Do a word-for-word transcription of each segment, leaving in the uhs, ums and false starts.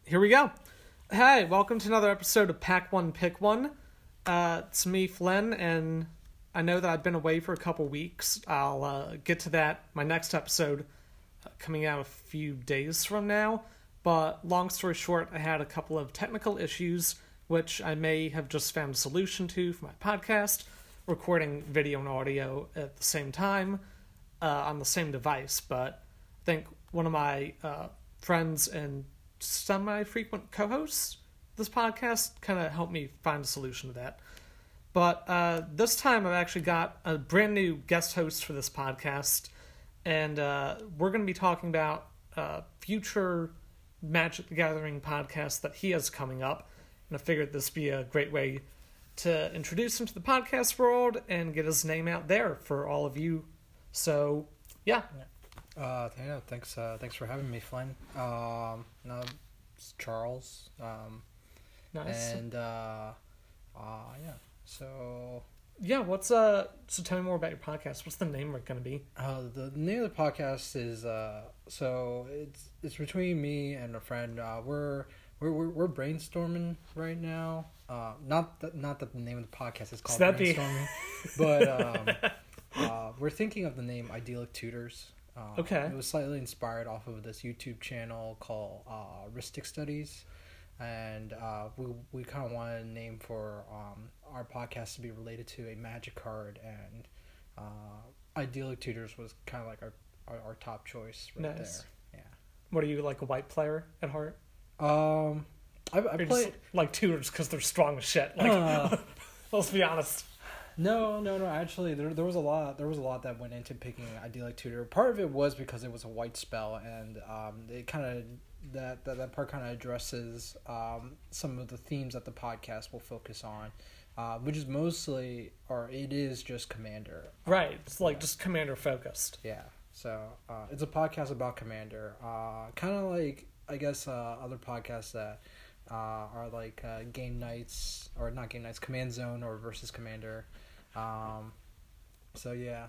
Here we go. Hey, welcome to another episode of Pack One, Pick One. Uh, it's me, Flynn, and I know that I've been away for a couple weeks. I'll uh, get to that, my next episode, uh, coming out a few days from now. But long story short, I had a couple of technical issues, which I may have just found a solution to for my podcast, recording video and audio at the same time uh, on the same device. But I think one of my uh, friends and semi-frequent co-hosts this podcast kind of helped me find a solution to that. But uh, this time I've actually got a brand new guest host for this podcast, and uh, we're going to be talking about uh, future Magic the Gathering podcasts that he has coming up, and I figured this would be a great way to introduce him to the podcast world and get his name out there for all of you. So, yeah. Uh, yeah, thanks. Uh, thanks for having me, Flynn. Um, no, it's Charles. Um, Nice. And uh, uh, yeah. So, yeah. What's uh? So tell me more about your podcast. What's the name going to be? uh, the name of the podcast is uh, so it's it's between me and a friend. Uh, we're we're we're, we're brainstorming right now. Uh, not that not that the name of the podcast is called So that'd be- brainstorming, but um, uh, we're thinking of the name Idyllic Tutors. Um, Okay. It was slightly inspired off of this YouTube channel called uh, Ristic Studies, and uh, we we kind of wanted a name for um, our podcast to be related to a magic card, and uh, Idyllic Tutors was kind of like our, our, our top choice right Nice. there. What are you, like a white player at heart? Yeah. Um, I, I Or played. just like tutors because they're strong as shit. Like, Uh. let's be honest. No, no, no. Actually, there there was a lot. There was a lot that went into picking Idyllic Tutor. Part of it was because it was a white spell, and um, it kind of that, that that part kind of addresses um some of the themes that the podcast will focus on, uh, which is mostly, or it is just Commander. Right. It's like just commander focused. Yeah. So uh, it's a podcast about Commander. Uh, kind of like I guess uh, other podcasts that uh, are like uh, Game Nights, or not Game Nights, Command Zone or Versus Commander. Um, so yeah.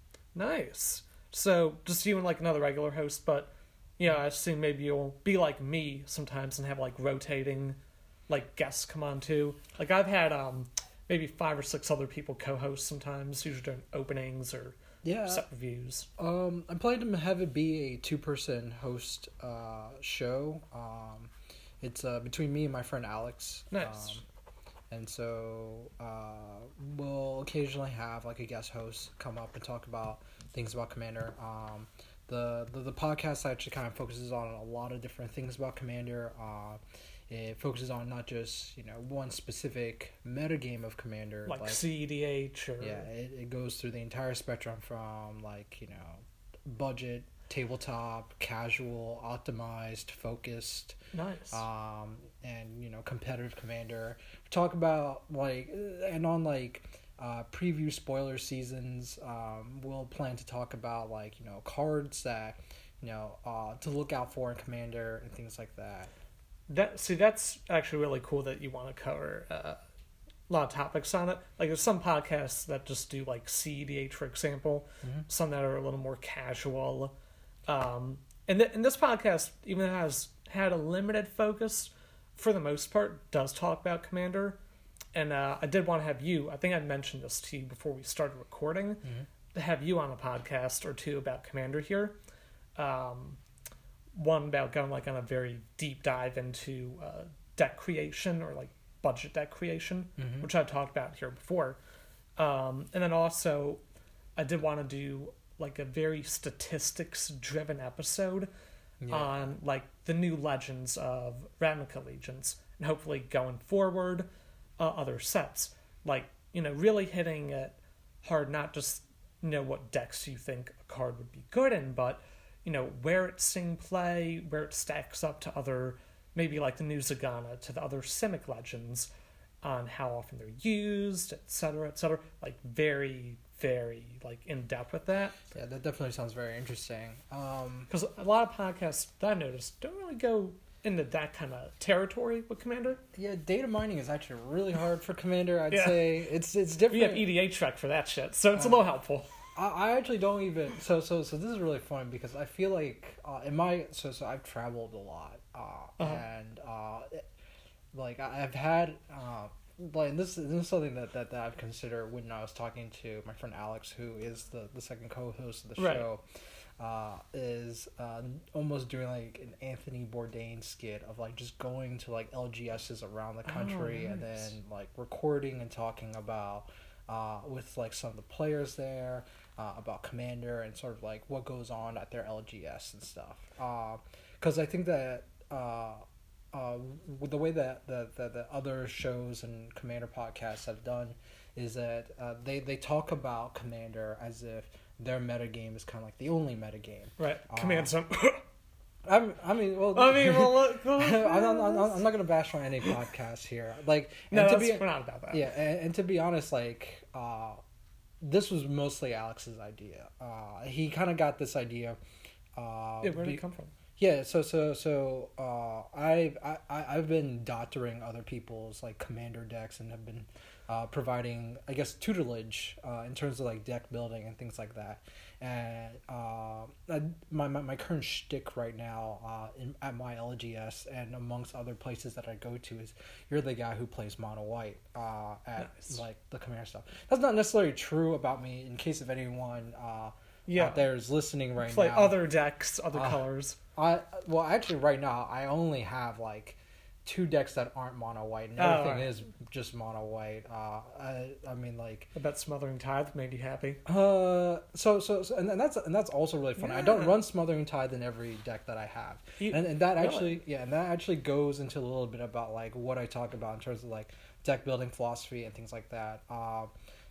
Nice. So just you and like another regular host, but yeah, I assume maybe you'll be like me sometimes and have like rotating like guests come on too. Like I've had um maybe five or six other people co-host sometimes, usually doing openings or Yeah. set reviews. Um, I plan to have it be a two-person host uh, show. Um, it's uh, between me and my friend Alex. Nice. Um, and so uh, we'll occasionally have like a guest host come up and talk about things about Commander. Um, the, the the podcast actually kind of focuses on a lot of different things about Commander. Uh, it focuses on not just you know one specific metagame of Commander, Like, like C E D H or yeah, it, it goes through the entire spectrum from like, you know, budget, tabletop, casual, optimized, focused, nice. um, and, you know, competitive Commander. Talk about like, and on like uh, preview spoiler seasons, um, we'll plan to talk about like, you know, cards that, you know, uh, to look out for in Commander and things like that. That see, that's actually really cool that you want to cover uh, a lot of topics on it. Like, there's some podcasts that just do like C E D H, for example. Mm-hmm. Some that are a little more casual. Um, and th- and this podcast, even though it has had a limited focus, for the most part, does talk about Commander. And uh, I did want to have you. I think I mentioned this to you before we started recording. Mm-hmm. To have you on a podcast or two about Commander here. Um, one about going like on a very deep dive into uh, deck creation or like budget deck creation, Mm-hmm. which I've talked about here before. Um, and then also, I did want to do like a very statistics driven episode Yeah. on like the new legends of Ravnica Legions, and hopefully going forward, uh, other sets. Like, you know, really hitting it hard, not just, you know, what decks you think a card would be good in, but, you know, where it's seeing play, where it stacks up to other, maybe like the new Zagana, to the other Simic legends, on how often they're used, et cetera, et cetera. Like, very, very, like, in-depth with that. Yeah, that definitely sounds very interesting. Um, Because a lot of podcasts that I've noticed don't really go into that kind of territory with Commander. yeah, data mining is actually really hard for Commander. I'd Yeah. say it's it's We different. have E D H Trek for that shit, so it's a Uh, little helpful. I, I actually don't even. So so so this is really fun because I feel like uh, in my so so I've traveled a lot, uh, uh-huh. and uh, it, like I, I've had uh, like this this is something that, that, that I've considered when I was talking to my friend Alex, who is the, the second co-host of the right. show. Uh, is uh, almost doing like an Anthony Bourdain skit of like just going to like L G S's around the country oh, nice. and then like recording and talking about uh, with like some of the players there uh, about Commander and sort of like what goes on at their L G S and stuff. Because uh, I think that uh, uh, with the way that the, the, the other shows and Commander podcasts have done is that uh, they, they talk about Commander as if their metagame is kind of like the only metagame. Right. Command uh, some. I'm, I mean, well. I mean, well, look, look, I'm, I'm, I'm, I'm not going to bash on any podcast here. Like, no, and to be, be, we're not about that. Yeah, and, and to be honest, like, uh, this was mostly Alex's idea. Uh, he kind of got this idea. Uh, yeah, where did be, it come from? Yeah, so so so uh, I've I I've been doctoring other people's like commander decks and have been uh, providing I guess tutelage uh, in terms of like deck building and things like that. And uh, I, my, my my current shtick right now uh, in, at my L G S and amongst other places that I go to is you're the guy who plays mono white uh, at nice. Like the commander stuff. That's not necessarily true about me. In case of anyone. Uh, Yeah, out there is listening right play now. Play other decks, other uh, colors. I well, actually, right now I only have like two decks that aren't mono white, and everything oh, right. is just mono white. Uh, I, I mean, like I bet Smothering Tithe made you happy. Uh, so so, so and, and that's and that's also really fun. Yeah. I don't run Smothering Tithe in every deck that I have, you, and and that really? actually yeah, and that actually goes into a little bit about like what I talk about in terms of like deck building philosophy and things like that. Uh,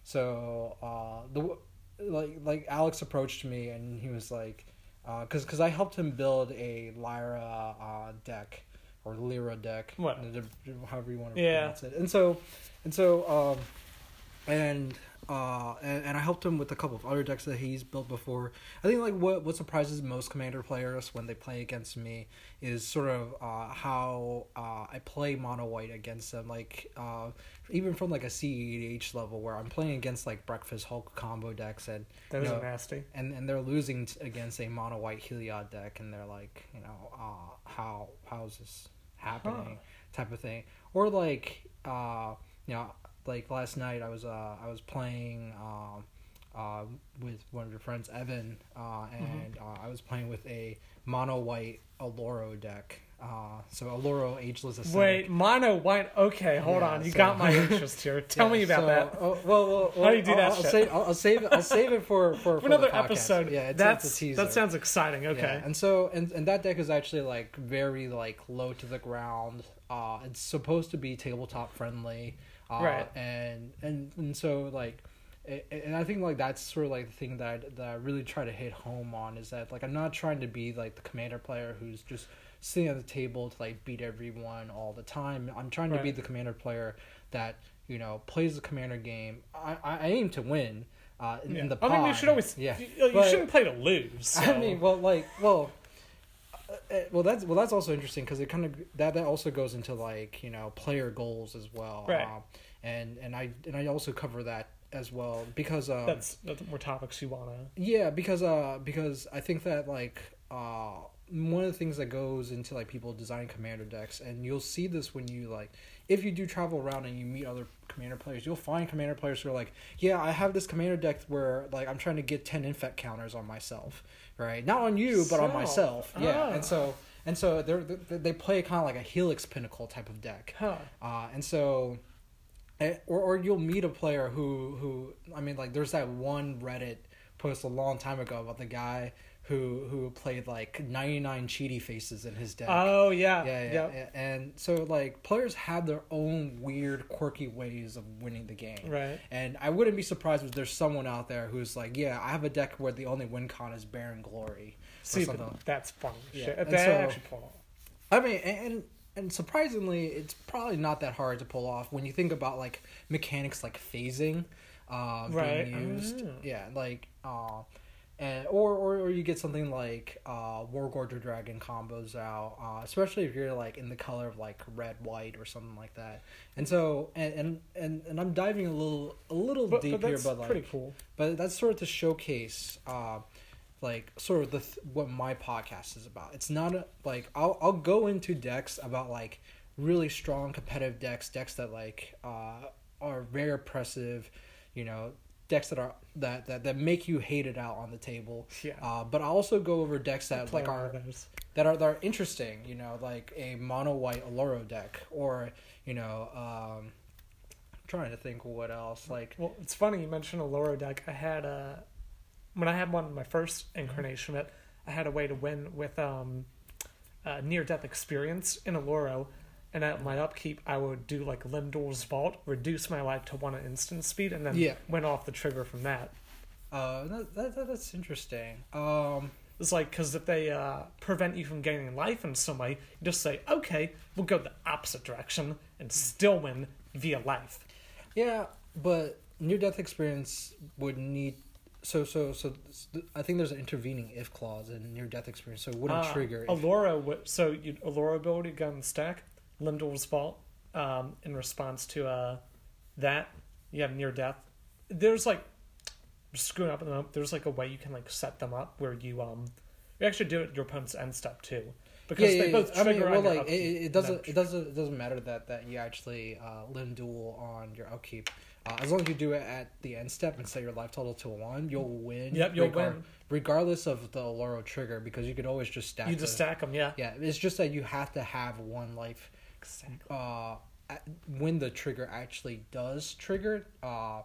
so uh, the. Like like Alex approached me and he was like, uh, cause cause I helped him build a Lyra uh, deck or Lyra deck, what? however you want to yeah. pronounce it. And so, and so, um, and uh, and, and I helped him with a couple of other decks that he's built before. I think like what what surprises most Commander players when they play against me is sort of uh, how uh, I play mono white against them. Like uh, even from like a C E D H level where I'm playing against like Breakfast Hulk combo decks and that is you know, nasty. And and they're losing t- against a mono white Heliod deck and they're like, you know, uh, how how is this happening? Huh. Type of thing. Or like uh, you know. Like last night, I was uh I was playing um uh with one of your friends Evan uh and mm-hmm. uh, I was playing with a mono white Aloro deck uh so Aloro Ageless Ascendant. Wait, mono white? Okay, hold yeah, on, you so, got my interest here. Tell yeah, me about so, that. Oh, well, well, well, how do you do I'll, that? I'll shit? save I'll, I'll save it I'll save it for for, for another the episode. Yeah, it's, that's it's a teaser. That sounds exciting. Okay, yeah. and so and and that deck is actually like very like low to the ground. Uh, it's supposed to be tabletop friendly. Uh, right. And, and and so like, and I think like that's sort of like the thing that I, that I really try to hit home on is that like I'm not trying to be like the commander player who's just sitting at the table to like beat everyone all the time. I'm trying right. to be the commander player that you know plays the commander game. I I aim to win. Uh, in, yeah. in the pod. I mean, you should always. Yeah. You, you but, shouldn't play to lose. So. I mean, well, like, well. Uh, well, that's well. That's also interesting because it kind of that, that also goes into like you know player goals as well, right? Um, and and I and I also cover that as well because um, that's that's more topics you wanna. Yeah, because uh because I think that like uh one of the things that goes into like people designing commander decks, and you'll see this when you like if you do travel around and you meet other commander players, you'll find commander players who are like, yeah, I have this commander deck where like I'm trying to get ten infect counters on myself. Right, not on you, but so, on myself. Yeah, oh. and so and so they they play kind of like a Helix Pinnacle type of deck. Huh. Uh, and so, or or you'll meet a player who who I mean, like there's that one Reddit post a long time ago about the guy who who played like ninety-nine cheaty faces in his deck. Oh yeah, yeah, yeah. Yep. yeah. And so like players have their own weird, quirky ways of winning the game. Right. And I wouldn't be surprised if there's someone out there who's like, yeah, I have a deck where the only win con is Baron Glory. See, that's funny. Yeah. Shit. And that so, actually pull off. I mean, and and surprisingly, it's probably not that hard to pull off when you think about like mechanics like phasing, uh, right. being used. Oh. Yeah, like. Uh, and or, or or you get something like uh, Wargorger Dragon combos out, uh, especially if you're like in the color of like red white or something like that. And so and and, and, and I'm diving a little a little but, deep but here, that's but like pretty cool. But that's sort of to showcase. Uh, like sort of the th- what my podcast is about. It's not a, like I'll I'll go into decks about like really strong competitive decks, decks that like uh are very oppressive, you know, decks that are that that, that make you hate it out on the table. Yeah. Uh, but I also go over decks that like are those. that are that are interesting, you know, like a mono white Oloro deck, or you know, um, I'm trying to think what else like. Well, it's funny you mentioned a Loro deck. I had a. When I had one, my first incarnation of it, I had a way to win with um, uh, near-death experience in Oloro, and at my upkeep, I would do like Lindor's Vault, reduce my life to one at instant speed, and then Yeah. went off the trigger from that. Uh, that, that, that that's interesting. Um, It's like, because if they uh, prevent you from gaining life in some way, you just say, okay, we'll go the opposite direction and still win via life. yeah, but near-death experience would need. So, so, so, I think there's an intervening if clause in near-death experience, so it wouldn't uh, trigger. If... Oloro, would- so you Oloro ability gun and stack, Lindor's Vault, um, in response to uh, that, you have near death. There's like, screwing up at the moment, there's like a way you can like set them up where you um you actually do it at your opponent's end step too. Because yeah, they yeah, both yeah. I trigger mean, on well, your like upkeep. it, it doesn't, No. it doesn't, it doesn't matter that that you actually uh, limb duel on your upkeep. Uh, as long as you do it at the end step and set your life total to one, you'll win. Yep, you'll regard- win. regardless of the Oloro trigger, because you could always just stack. You just the, stack them, yeah. Yeah, it's just that you have to have one life. Exactly. Uh, at- when the trigger actually does trigger, uh,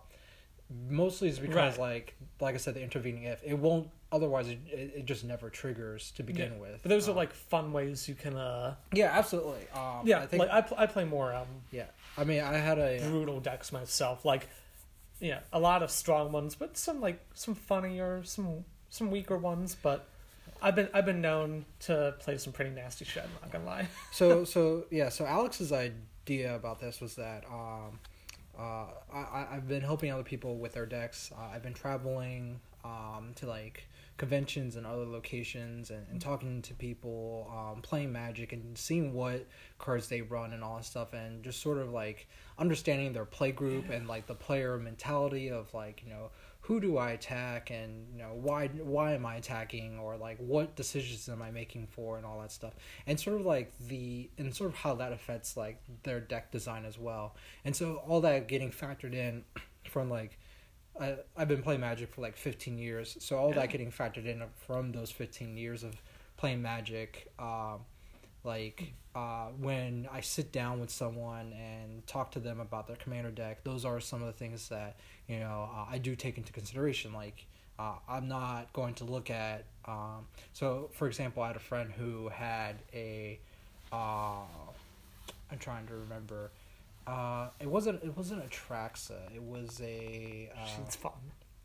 mostly it's because Right. like like I said, the intervening if it won't. Otherwise, it, it just never triggers to begin Yeah. with. But those uh, are like fun ways you can, uh, yeah, absolutely. Um, yeah, I think, like I, pl- I play more um, yeah. I mean, I had a brutal decks myself. Like, yeah, a lot of strong ones, but some like some funnier, some some weaker ones. But I've been I've been known to play some pretty nasty shit. I'm not gonna lie. so so yeah. So Alex's idea about this was that um, uh, I I've been helping other people with their decks. Uh, I've been traveling um to like conventions and other locations and, and talking to people, um, playing Magic and seeing what cards they run and all that stuff, and just sort of like understanding their play group and like the player mentality of like, you know, who do I attack and, you know, why why am I attacking, or like what decisions am I making for and all that stuff, and sort of like the and sort of how that affects like their deck design as well. And so all that getting factored in from like I, I've been playing Magic for like fifteen years, so all Yeah. that getting factored in from those fifteen years of playing Magic, um, like uh, when I sit down with someone and talk to them about their commander deck, those are some of the things that, you know, uh, I do take into consideration. Like uh, I'm not going to look at, um, so for example, I had a friend who had a, uh, I'm trying to remember. Uh, it wasn't. It wasn't a Traxa. It was a. Uh, It's fun.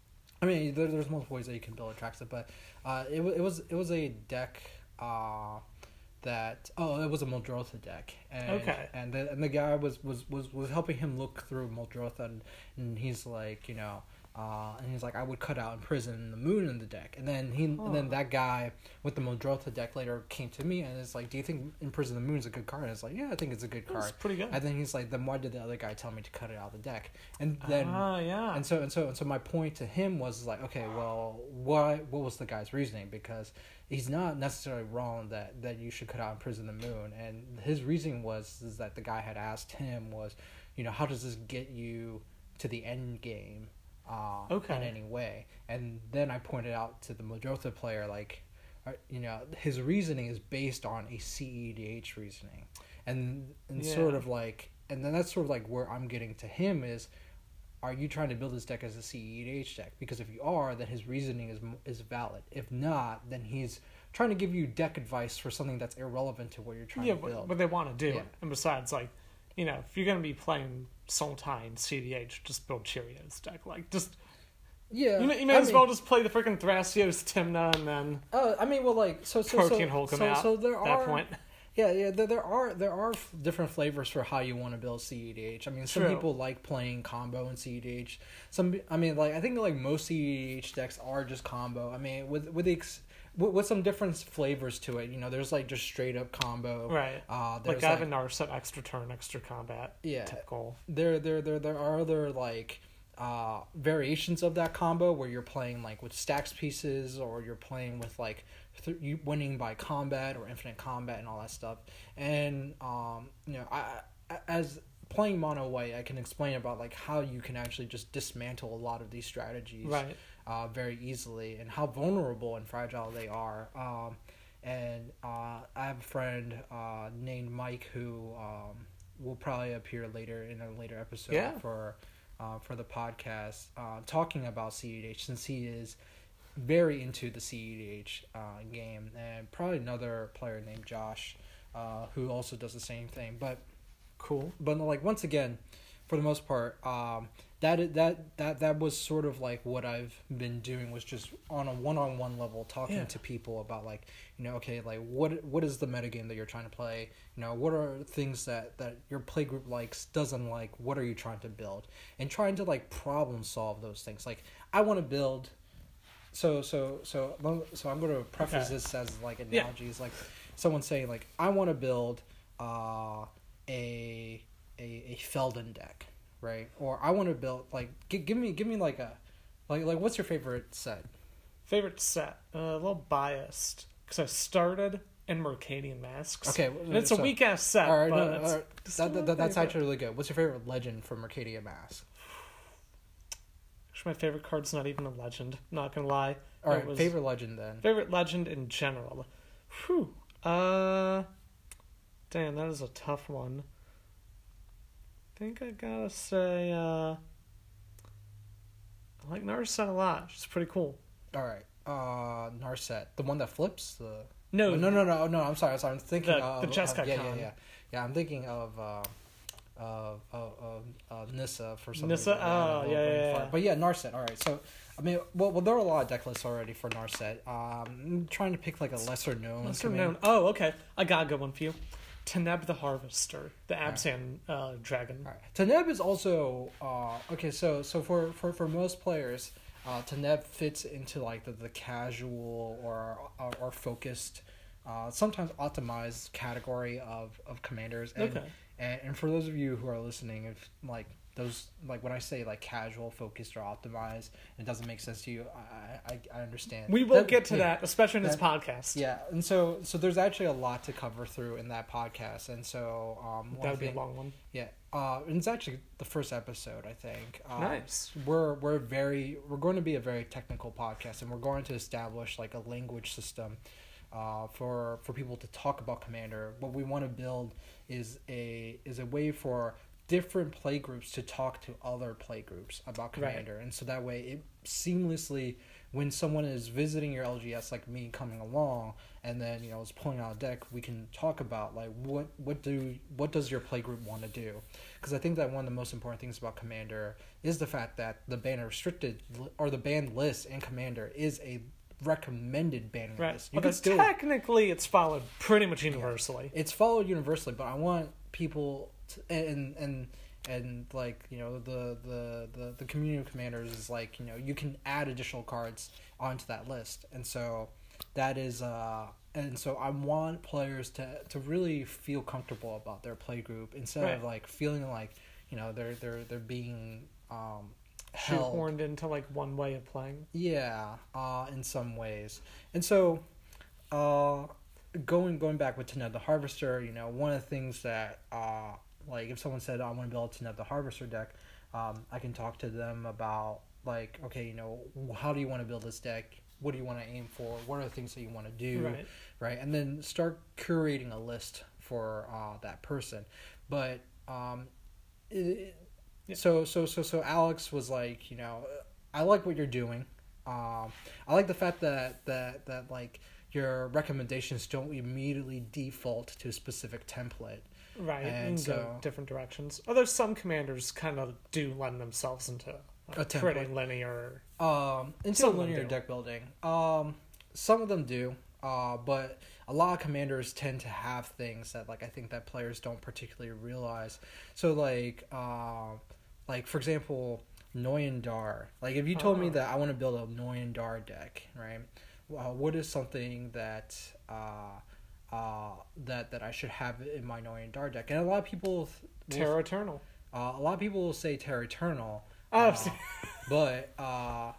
I mean, there, there's multiple ways that you can build a Traxa, but uh, it wa- it was it was a deck. Uh, that oh, it was a Muldrotha deck. And, Okay. And the and the guy was was, was, was helping him look through Muldrotha, and, and he's like, you know. Uh, and he's like, I would cut out Imprison the Moon in the deck, and then he, Huh. and then that guy with the Muldrotha deck later came to me and it's like, do you think Imprison the Moon is a good card? And it's like, yeah, I think it's a good card. It's pretty good. And then he's like, then why did the other guy tell me to cut it out of the deck? And then, Ah, yeah. and so and so and so, my point to him was like, okay, well, why? What was the guy's reasoning? Because he's not necessarily wrong that, that you should cut out Imprison the Moon. And his reasoning was is that the guy had asked him was, you know, how does this get you to the end game? Uh, Okay. In any way. And then I pointed out to the Muldrotha player, like, uh, you know, his reasoning is based on a C E D H reasoning, and and Yeah. sort of like, and then that's sort of like where I'm getting to him is, are you trying to build this deck as a C E D H deck? Because if you are, then his reasoning is is valid. If not, then he's trying to give you deck advice for something that's irrelevant to what you're trying yeah, to what, build. what they want to do. Yeah. And besides, like, you know, if you're going to be playing Sultine C D H, just build Cheerios deck. Like, just, yeah, you may, you may I as mean- well just play the freaking Thrasios Timna and then Uh, I mean, well, like so so Protein so, Hulk 'em so, out so there at are that point. Yeah, yeah. There, there are there are f- different flavors for how you want to build C E D H. I mean, some True. people like playing combo in C E D H. Some, I mean, like I think like most C E D H decks are just combo. I mean, with with the ex- with, with some different flavors to it. You know, there's like just straight up combo. Right. Uh, Like there's I have a Narset extra turn, extra combat. Yeah. Typical. there there there there are other like uh variations of that combo where you're playing like with stacks pieces, or you're playing with like th- you winning by combat or infinite combat and all that stuff. And um you know, I, I as playing mono white, I can explain about like how you can actually just dismantle a lot of these strategies Right. uh very easily, and how vulnerable and fragile they are. um and uh I have a friend uh named Mike who um will probably appear later in a later episode Yeah. for uh, for the podcast, uh, talking about C E D H, since he is very into the C E D H uh, game, and probably another player named Josh, uh, who also does the same thing. But Cool. but like once again, for the most part, um, that that that that was sort of like what I've been doing, was just on a one-on-one level talking Yeah. to people about like, you know, okay, like what what is the metagame that you're trying to play? You know, what are things that that your playgroup likes, doesn't like? What are you trying to build? And trying to like problem solve those things. Like I want to build. So so so so I'm going to preface Okay. this as like Yeah. analogies, like someone saying like I want to build uh a a a Felden deck, right? Or I want to build like g- give me give me like a like like what's your favorite set? Favorite set? Uh, a little biased because I started in Mercadian Masks. Okay, And it's so- a weak ass set. All right, but no, no, it's all right. still That, my that, that's favorite. actually really good. What's your favorite legend from Mercadia Mask? Actually, my favorite card's not even a legend. Not gonna lie. All It right, was- favorite legend then. Favorite legend in general. Whew. Uh, damn, that is a tough one. I think I gotta say, uh, I like Narset a lot. She's pretty cool. All right, uh, Narset, the one that flips. The No, oh, no, no, no, no. I'm sorry, I'm sorry. I'm thinking The- of the Jeskai of- yeah, yeah, Khan. yeah, yeah. I'm thinking of uh, of of, of uh, Nissa for some Nissa? reason. Oh, I'm yeah, going yeah, for yeah. it. But yeah, Narset. All right, so I mean, well, well, there are a lot of deck lists already for Narset. Um, I'm trying to pick like a lesser known. lesser command- known. Oh, okay. I got a good one for you. Teneb the Harvester, the Absan uh, dragon. All right. Teneb is also uh, okay. So so for, for, for most players, uh, Teneb fits into like the, the casual or or, or focused, uh, sometimes optimized category of, of commanders. And, Okay. and and for those of you who are listening, if like those like when I say like casual, focused, or optimized, it doesn't make sense to you. I I, I understand. We will That- get to yeah. that, especially in this That- podcast. Yeah, and so so there's actually a lot to cover through in that podcast, and so um, That would be a thing- long one. yeah, uh, and it's actually the first episode, I think. Um, Nice. We're we're very we're going to be a very technical podcast, and we're going to establish like a language system, uh, for for people to talk about Commander. What we want to build is a is a way for different play groups to talk to other play groups about Right. Commander, and so that way it seamlessly, when someone is visiting your L G S like me coming along, and then you know is pulling out a deck, we can talk about like what what do what does your play group want to do, because I think that one of the most important things about Commander is the fact that the ban restricted li- or the banned list in Commander is a recommended banning Right. list. You Well, can but still technically, it's followed pretty much universally. it's followed universally, but I want people to, and and and like you know the, the the the community of commanders is like you know you can add additional cards onto that list, and so that is uh and so I want players to to really feel comfortable about their play group instead of Right. like feeling like you know they're they're they're being um held. Shoehorned into like one way of playing. Yeah, uh, in some ways. And so, uh, going going back with Teneb the Harvester, you know, one of the things that, uh, like, if someone said, I want to build a Teneb the Harvester deck, um, I can talk to them about, like, okay, you know, how do you want to build this deck? What do you want to aim for? What are the things that you want to do? Right. Right? And then start curating a list for uh, that person. But, um, it, Yeah. So so so so Alex was like, you know, I like what you're doing. Um, I like the fact that that that like your recommendations don't immediately default to a specific template. Right. And And so- go different directions. Although some commanders kind of do lend themselves into like, A template. pretty linear. Um, into Some of them linear do. deck building. Um, some of them do. Uh, but a lot of commanders tend to have things that like I think that players don't particularly realize. So like, uh, like for example, Noyan Dar. Like if you told oh. me that I want to build a Noyan Dar deck, right? Well, what is something that uh, uh, that that I should have in my Noyan Dar deck? And a lot of people Terra Eternal. Uh, a lot of people will say Terra Eternal. Oh, uh, but uh,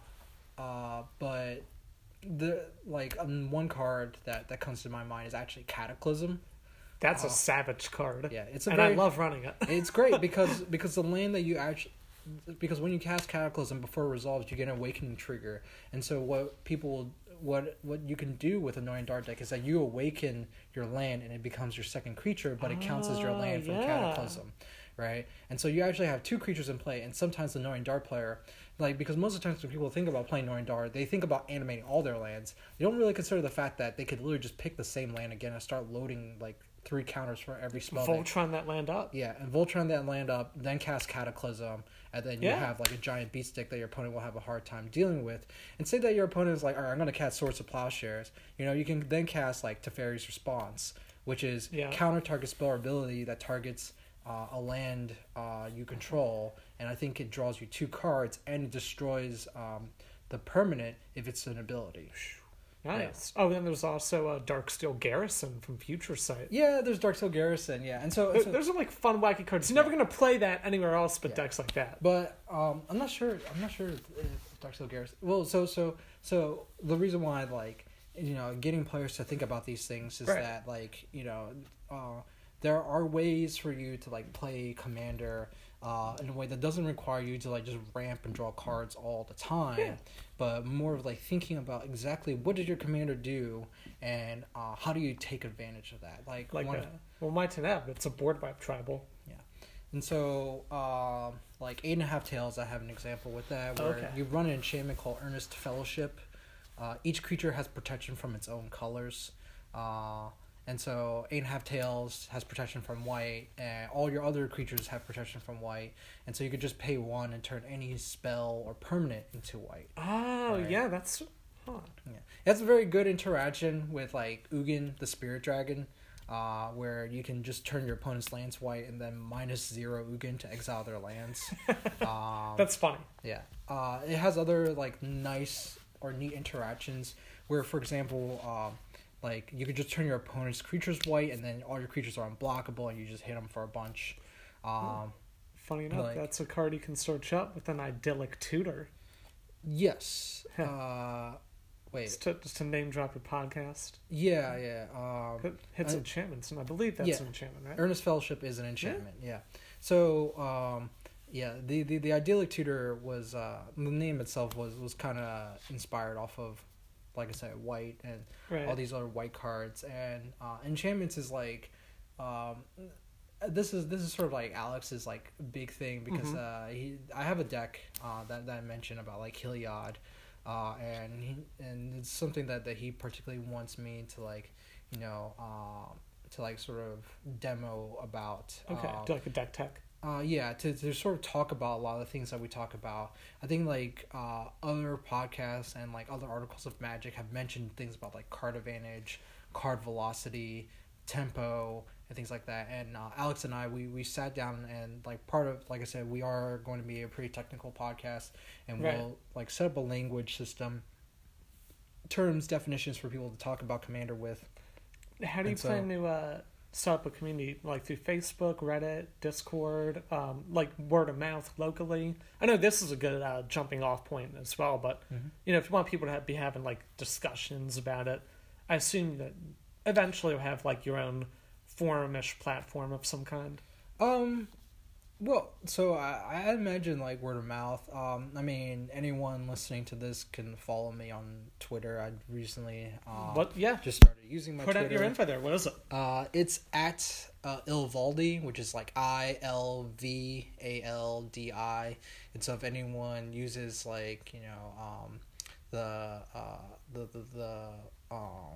uh, but. The like um, one card that, that comes to my mind is actually Cataclysm. That's uh, a savage card. Yeah, it's a and very, I love running it. It's great because because the land that you actually because when you cast Cataclysm before it resolves, you get an Awakening trigger, and so what people what what you can do with a Noyan Dar deck is that you awaken your land and it becomes your second creature, but it counts as your land from yeah. Cataclysm, right? And so you actually have two creatures in play, and sometimes the Noyan Dar player. Like, because most of the times when people think about playing Noyan Dar, they think about animating all their lands. They don't really consider the fact that they could literally just pick the same land again and start loading, like, three counters for every spell. Voltron that land up. Yeah, and Voltron that land up, then cast Cataclysm, and then you yeah. have, like, a giant beat stick that your opponent will have a hard time dealing with. And say that your opponent is like, all right, I'm going to cast Swords of Plowshares. You know, you can then cast, like, Teferi's Response, which is yeah. counter target spell ability that targets uh, a land uh, you control, and I think it draws you two cards, and it destroys um, the permanent if it's an ability. Nice. Yeah. Oh, then there's also a Darksteel Garrison from Future Sight. Yeah, there's Darksteel Garrison, yeah. And so... There, so there's some, like, fun, wacky cards. You're never yeah. going to play that anywhere else but yeah. decks like that. But um, I'm not sure... I'm not sure if Darksteel Garrison... Well, so, so, so the reason why, like, you know, getting players to think about these things is right. that, like, you know... Uh, there are ways for you to, like, play Commander uh, in a way that doesn't require you to, like, just ramp and draw cards all the time, yeah. but more of, like, thinking about exactly what did your Commander do and uh, how do you take advantage of that. Like, like one, a, well, my Teneb, it's a board wipe tribal. Yeah. And so, uh, like, Eight and a Half Tails, I have an example with that, where okay. you run an enchantment called Earnest Fellowship. Uh, each creature has protection from its own colors. Uh... And so, Eight and a Half Tails has protection from white, and all your other creatures have protection from white. And so, you could just pay one and turn any spell or permanent into white. Oh, right? yeah, that's... Huh. Yeah. That's a very good interaction with, like, Ugin, the Spirit Dragon, uh, where you can just turn your opponent's lands white and then minus zero Ugin to exile their lands. um, that's funny. Yeah. Uh, it has other, like, nice or neat interactions where, for example... Uh, Like, you could just turn your opponent's creatures white, and then all your creatures are unblockable, and you just hit them for a bunch. Um, Funny enough, like, that's a card you can search up with an Idyllic Tutor. Yes. uh, wait. Just to, just to name drop your podcast. Yeah, yeah. Um, it hits uh, enchantments, and I believe that's yeah. an enchantment, right? Earnest Fellowship is an enchantment, yeah. yeah. So, um, yeah, the, the, the Idyllic Tutor was, uh, the name itself was, was kind of inspired off of, like I said, white and right. all these other white cards, and uh, enchantments is like, um, this is this is sort of like Alex's like big thing because mm-hmm. uh, he I have a deck uh, that that I mentioned about like Heliod, uh, and he, and it's something that, that he particularly wants me to like, you know, uh, to like sort of demo about. Okay, uh, do like a deck tech. Uh, yeah, to, to sort of talk about a lot of the things that we talk about. I think, like, uh, other podcasts and, like, other articles of Magic have mentioned things about, like, card advantage, card velocity, tempo, and things like that. And uh, Alex and I, we, we sat down and, like, part of, like I said, we are going to be a pretty technical podcast, and right. we'll, like, set up a language system, terms, definitions for people to talk about Commander with. How do you and plan so, to... Uh... set up a community like through Facebook, Reddit, Discord, um, like word of mouth locally? I know this is a good uh, jumping off point as well, but mm-hmm. you know, if you want people to have, be having like discussions about it, I assume that eventually you'll have like your own forum-ish platform of some kind. Um, well, so I, I imagine like word of mouth. Um, I mean, anyone listening to this can follow me on Twitter. I recently, uh, what? Yeah, just started using my Put Twitter. Put out your info there. What is it? Uh, it's at uh, Ilvaldi, which is like I L V A L D I. And so if anyone uses like you know um, the uh the the, the um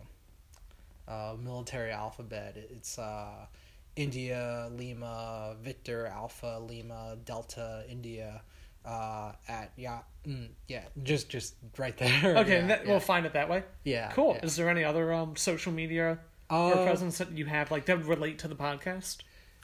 uh, military alphabet, it's uh. India, Lima, Victor, Alpha, Lima, Delta, India, uh, at yeah, mm, yeah, just just right there. Okay, yeah, and that, yeah. we'll find it that way. Yeah, Cool. yeah. Is there any other um social media Uh, or presence that you have like that would relate to the podcast?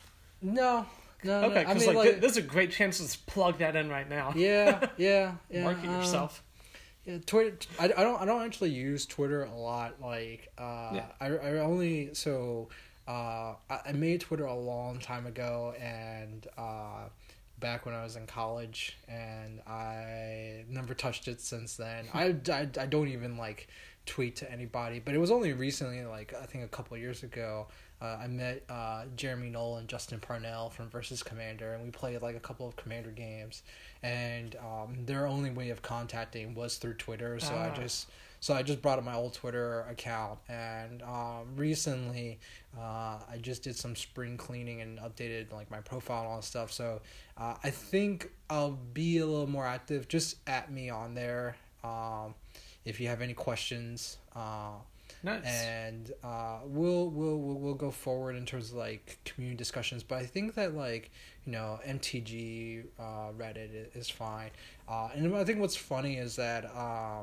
No, no, Okay, no. I because mean, like, like, th- there's a great chance to just plug that in right now. yeah, yeah, yeah. Market um, yourself. Yeah, Twitter. I, I don't. I don't actually use Twitter a lot. Like, uh, Yeah. I, I only so. Uh, I, I made Twitter a long time ago, and uh, back when I was in college, and I never touched it since then. I, I, I don't even like tweet to anybody, but it was only recently, like I think a couple of years ago, uh, I met uh, Jeremy Knoll and Justin Parnell from Versus Commander, and we played like a couple of Commander games, and um, their only way of contacting was through Twitter. So I Ah. just so I just brought up my old Twitter account, and um, recently uh, I just did some spring cleaning and updated like my profile and all that stuff. So uh, I think I'll be a little more active. Just at me on there. Um, if you have any questions, uh, Nice. and uh, we'll, we'll we'll we'll go forward in terms of like community discussions. But I think that like you know M T G uh, Reddit i- is fine. Uh, and I think what's funny is that um,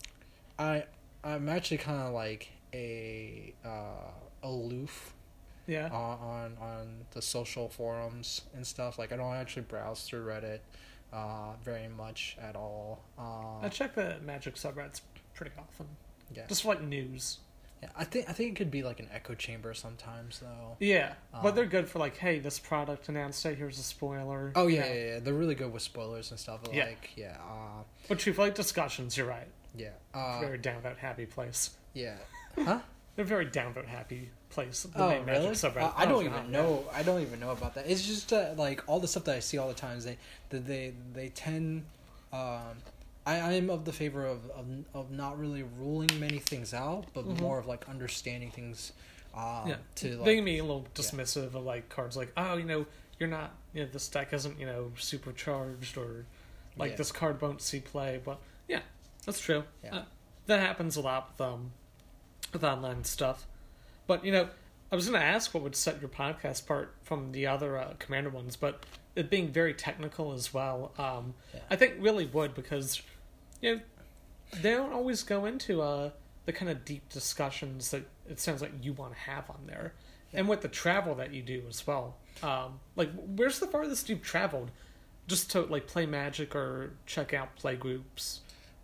I I'm actually kind of like a uh, aloof Yeah. on, on on the social forums and stuff. Like I don't actually browse through Reddit uh, very much at all. Uh, I check the Magic subreddits pretty often. yeah. Just for like news. Yeah, I think I think it could be like an echo chamber sometimes though. Yeah. but Um, they're good for like, hey, this product announced it, here's a spoiler. Oh you yeah, know. yeah, yeah, they're really good with spoilers and stuff. But Yeah. Like yeah, uh, But true, for like discussions, you're right. yeah, uh, Very down vote happy place. yeah. Huh? They're a very down vote happy place. The Oh main really? Magic subreddit. Uh, I Oh, don't yeah. even know. I don't even know about that. It's just uh, like all the stuff that I see all the times. They that they they tend. Um, I I am of the favor of, of of not really ruling many things out, but Mhm. more of like understanding things. Um, Yeah. To like They can be a little dismissive of like cards like, oh, you know, you're not, you know, this deck isn't, you know, supercharged or like Yeah. this card won't see play. But yeah, that's true. Yeah. Uh, that happens a lot with um with online stuff. But you know, I was going to ask what would set your podcast apart from the other uh, Commander ones, but it being very technical as well, um, Yeah. I think really would, because you know they don't always go into uh, the kind of deep discussions that it sounds like you want to have on there, and with the travel that you do as well. Um, like, where's the farthest you've traveled, just to like play Magic or check out play groups?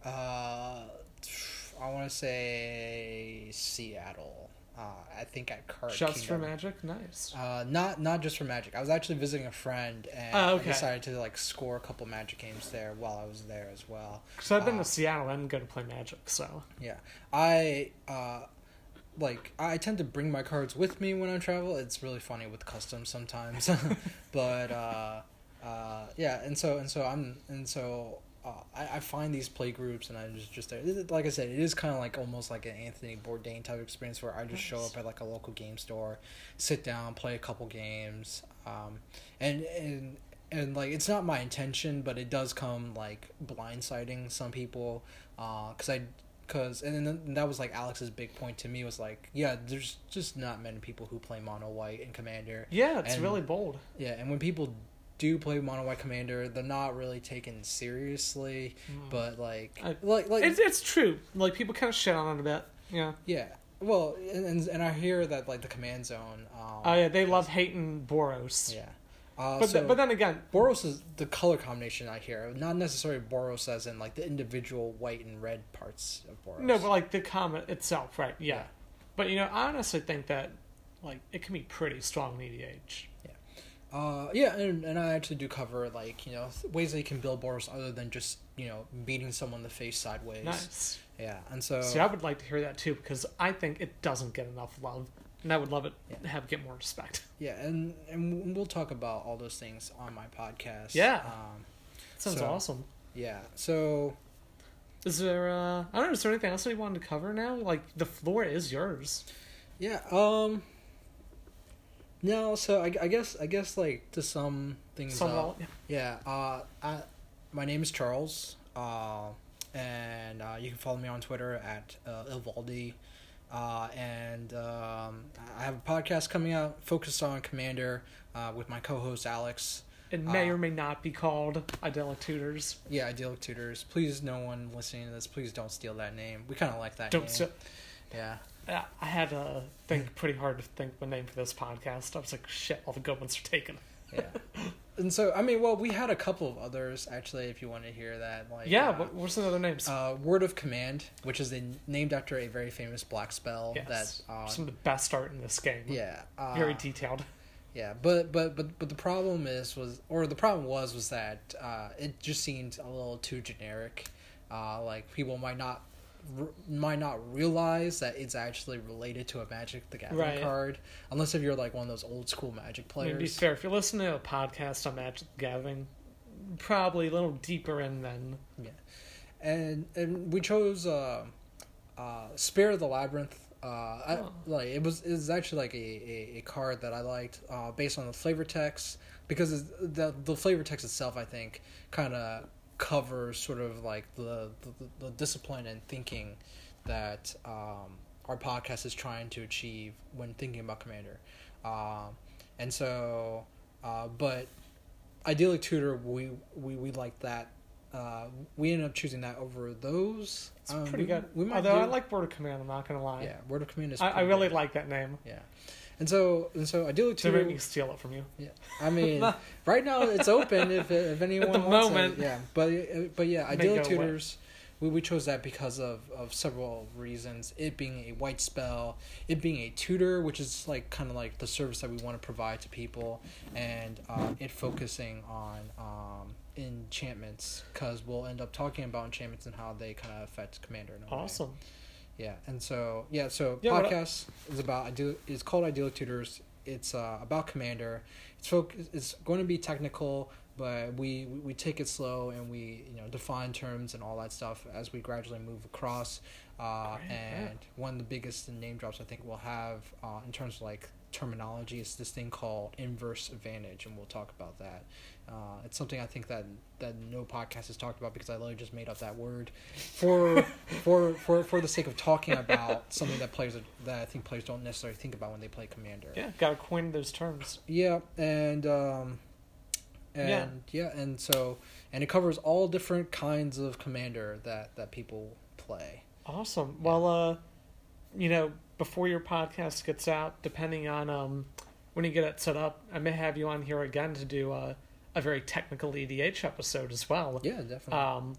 Uh, I want to say Seattle. Uh, I think at Card Just for Kingdom. Magic, nice. Uh, not not just for Magic. I was actually visiting a friend, and Oh, okay. I decided to like score a couple Magic games there while I was there as well. Because I've been uh, to Seattle and go to play Magic, so Yeah, I uh, like I tend to bring my cards with me when I travel. It's really funny with customs sometimes, but uh, uh, yeah, and so and so I'm and so. Uh, I, I find these play groups and I just just there. Like I said, it is kind of like almost like an Anthony Bourdain type experience where I just show Nice. up at like a local game store, sit down, play a couple games, um, and and and like it's not my intention, but it does come like blindsiding some people, uh, cause I. Cause and then that was like Alex's big point to me was like, yeah, there's just not many people who play mono white and Commander. yeah, it's And- really bold. Yeah, and when people do play mono white Commander, they're not really taken seriously. But like, I- like, like, It's it's true. Like, people kind of shit on it a bit. Yeah. yeah. Well, and and I hear that like the command zone. Um, Oh yeah, they love hating Boros. Yeah. Uh, But so th- but then again, Boros is the color combination I hear, not necessarily Boros as in like the individual white and red parts of Boros. no, but like the comet itself, right? Yeah. Yeah. But you know, I honestly think that like it can be pretty strong in E D H. Uh, yeah, and, and I actually do cover like you know ways that you can build Boros other than just you know beating someone in the face sideways. Nice. Yeah, and so See, I would like to hear that too, because I think it doesn't get enough love, and I would love it Yeah. to have get more respect. yeah, and and we'll talk about all those things on my podcast. Yeah. Um, Sounds So- awesome. yeah. So Is there uh I don't know, is there anything else we wanted to cover now? Like, the floor is yours. yeah. Um. No, so I, I guess I guess like to sum things Some up. all, yeah. Yeah, uh, I, my name is Charles, uh, and uh, you can follow me on Twitter at uh, Ilvaldi, uh, and um, I have a podcast coming out focused on Commander uh, with my co-host Alex. It may uh, or may not be called Idyllic Tutors. Yeah, Idyllic Tutors. Please, no one listening to this, please don't steal that name. We kind of like that Don't name. steal. Yeah. Yeah, I had to think pretty hard to think of a name for this podcast. I was like, shit, all the good ones are taken. Yeah. And so, I mean, well, we had a couple of others, actually, if you want to hear that. Like, yeah, uh, what, what's some other names? Uh, Word of Command, which is a, named after a very famous black spell. Yes, that uh, some of the best art in this game. Yeah. Uh, Very detailed. Yeah, but, but but but the problem is was or the problem was was that uh, it just seemed a little too generic. Uh, like people might not r- might not realize that it's actually related to a Magic the Gathering Right. card, unless if you're like one of those old school Magic I mean, to be players. fair, if you're listening to a podcast on Magic the Gathering, probably a little deeper in than... Yeah, and and we chose uh, uh, Spirit of the Labyrinth. Uh, I, Oh. like it was it was actually like a, a, a card that I liked uh, based on the flavor text because it's, the the flavor text itself I think kind of covers sort of like the, the the discipline and thinking that um, our podcast is trying to achieve when thinking about Commander, um, and so uh, but Idyllic Tutor we we we like that. Uh, we ended up choosing that over those. It's Um, pretty we, good. We might Although do, I like Word of Command, I'm not going to lie. yeah, Word of Command is. I, I pretty really good. like that name. Yeah, and so and so Idyllic To make Tutor. me steal it from you. Yeah, I mean, right now it's open if if anyone At the wants moment. it. Yeah, but but yeah, May Idyllic go away. Tutors. We we chose that because of, of several reasons. It being a white spell, it being a tutor, which is like kind of like the service that we want to provide to people, and uh, it focusing on um, enchantments because we'll end up talking about enchantments and how they kind of affect Commander. In a way. Awesome. Yeah, and so yeah, so Yeah, what- podcast is about ideal. It's called Idyllic Tutors. It's uh, about Commander. It's folk. It's going to be technical, but we, we we take it slow and we you know define terms and all that stuff as we gradually move across. Uh, Great, and yeah. one of the biggest name drops I think we'll have uh, in terms of like terminology is this thing called inverse advantage, and we'll talk about that. Uh, it's something I think that, that no podcast has talked about because I literally just made up that word for for, for for the sake of talking about something that players that I think players don't necessarily think about when they play Commander. Yeah, got to coin those terms. Yeah, and um, and Yeah. yeah. and so and it covers all different kinds of Commander that, that people play. Awesome. Well, uh, you know, before your podcast gets out, depending on um, when you get it set up, I may have you on here again to do a, a very technical E D H episode as well. Yeah, definitely. Um,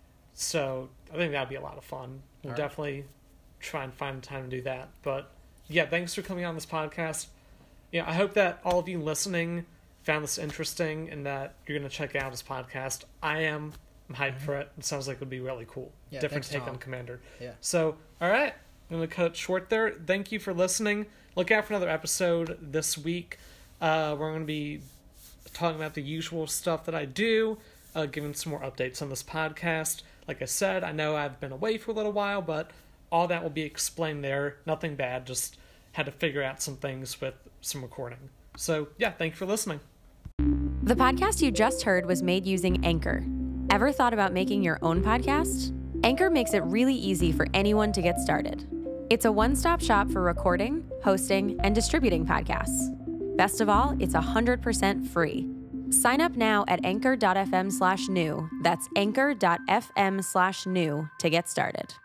so I think that'd be a lot of fun. We'll All right. definitely try and find time to do that. But yeah, thanks for coming on this podcast. Yeah, I hope that all of you listening found this interesting and that you're going to check out his podcast. I am. I'm hyped for it. It sounds like it would be really cool. Yeah, Different thanks, take Tom. on Commander. Yeah. So, all right. I'm going to cut it short there. Thank you for listening. Look out for another episode this week. Uh, we're going to be talking about the usual stuff that I do, uh, giving some more updates on this podcast. Like I said, I know I've been away for a little while, but all that will be explained there. Nothing bad, just had to figure out some things with some recording. So, yeah, thank you for listening. The podcast you just heard was made using Anchor. Ever thought about making your own podcast? Anchor makes it really easy for anyone to get started. It's a one-stop shop for recording, hosting, and distributing podcasts. Best of all, it's one hundred percent free. Sign up now at anchor.fm slash new. That's anchor.fm slash new to get started.